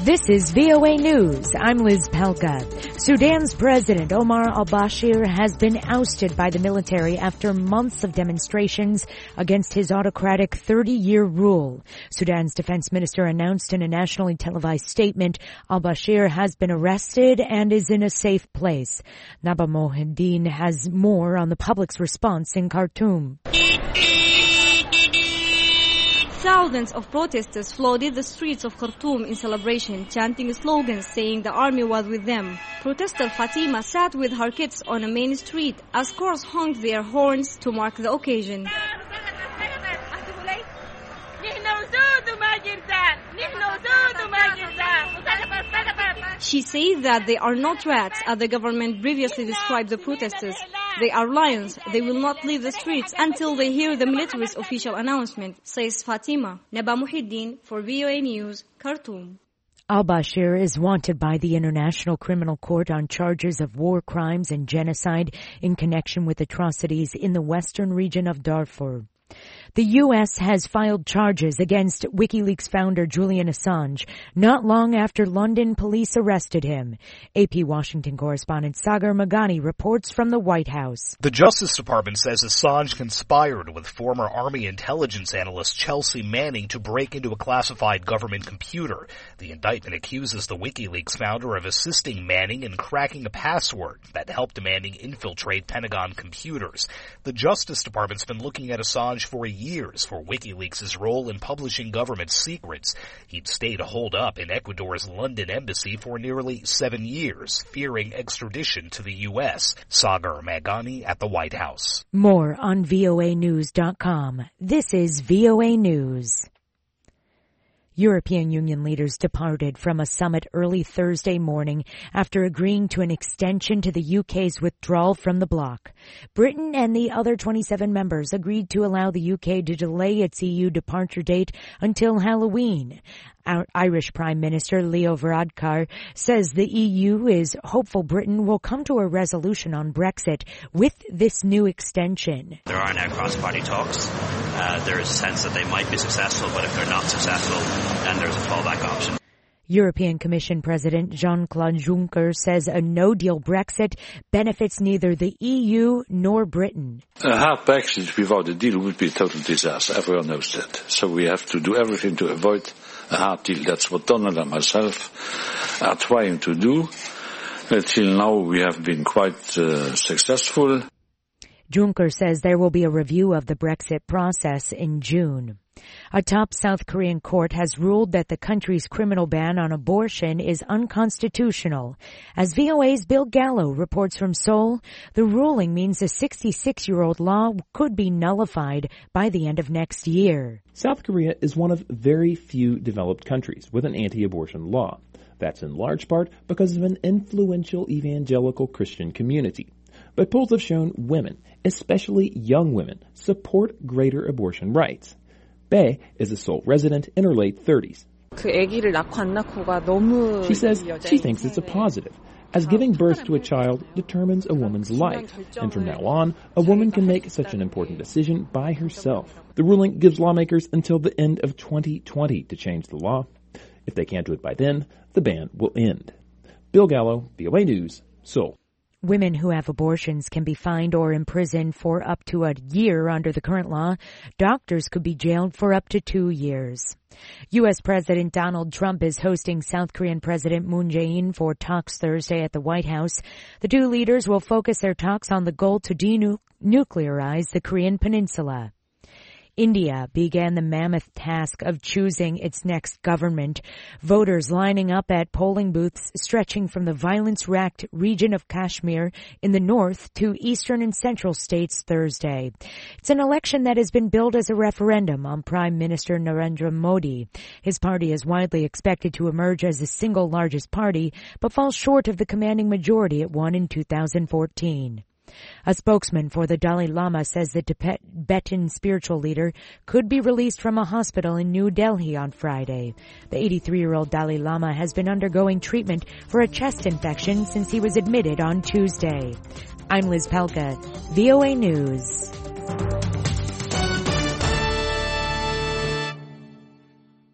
This is VOA News. I'm Liz Pelka. Sudan's President Omar al-Bashir has been ousted by the military after months of demonstrations against his autocratic 30-year rule. Sudan's defense minister announced in a nationally televised statement al-Bashir has been arrested and is in a safe place. Naba Mohideen has more on the public's response in Khartoum. Thousands of protesters flooded the streets of Khartoum in celebration, chanting slogans saying the army was with them. Protester Fatima sat with her kids on a main street as cars honked their horns to mark the occasion. She said that they are not rats, as the government previously described the protesters. They are lions. They will not leave the streets until they hear the military's official announcement, says Fatima. Naba Mohideen for VOA News, Khartoum. Al-Bashir is wanted by the International Criminal Court on charges of war crimes and genocide in connection with atrocities in the western region of Darfur. The U.S. has filed charges against WikiLeaks founder Julian Assange not long after London police arrested him. AP Washington correspondent Sagar Meghani reports from the White House. The Justice Department says Assange conspired with former Army intelligence analyst Chelsea Manning to break into a classified government computer. The indictment accuses the WikiLeaks founder of assisting Manning in cracking a password that helped Manning infiltrate Pentagon computers. The Justice Department's been looking at Assange for years for WikiLeaks' role in publishing government secrets. He'd stayed holed up in Ecuador's London embassy for nearly 7 years, fearing extradition to the U.S. Sagar Meghani at the White House. More on voanews.com. This is VOA News. European Union leaders departed from a summit early Thursday morning after agreeing to an extension to the UK's withdrawal from the bloc. Britain and the other 27 members agreed to allow the UK to delay its EU departure date until Halloween. Our Irish Prime Minister Leo Varadkar says the EU is hopeful Britain will come to a resolution on Brexit with this new extension. There are now cross-party talks. There is a sense that they might be successful, but if they're not successful, then there's a fallback option. European Commission President Jean-Claude Juncker says a no-deal Brexit benefits neither the EU nor Britain. A hard Brexit without a deal would be a total disaster. Everyone knows that. So we have to do everything to avoid a hard deal. That's what Donald and myself are trying to do. Until now we have been quite successful. Juncker says there will be a review of the Brexit process in June. A top South Korean court has ruled that the country's criminal ban on abortion is unconstitutional. As VOA's Bill Gallo reports from Seoul, the ruling means the 66-year-old law could be nullified by the end of next year. South Korea is one of very few developed countries with an anti-abortion law. That's in large part because of an influential evangelical Christian community. But polls have shown women, especially young women, support greater abortion rights. Bae is a Seoul resident in her late 30s. She says she thinks it's a positive, as giving birth to a child determines a woman's life, and from now on, a woman can make such an important decision by herself. The ruling gives lawmakers until the end of 2020 to change the law. If they can't do it by then, the ban will end. Bill Gallo, VOA News, Seoul. Women who have abortions can be fined or imprisoned for up to a year under the current law. Doctors could be jailed for up to 2 years. U.S. President Donald Trump is hosting South Korean President Moon Jae-in for talks Thursday at the White House. The two leaders will focus their talks on the goal to denuclearize the Korean peninsula. India began the mammoth task of choosing its next government. Voters lining up at polling booths stretching from the violence-racked region of Kashmir in the north to eastern and central states Thursday. It's an election that has been billed as a referendum on Prime Minister Narendra Modi. His party is widely expected to emerge as the single largest party, but falls short of the commanding majority it won in 2014. A spokesman for the Dalai Lama says the Tibetan spiritual leader could be released from a hospital in New Delhi on Friday. The 83-year-old Dalai Lama has been undergoing treatment for a chest infection since he was admitted on Tuesday. I'm Liz Pelka, VOA News.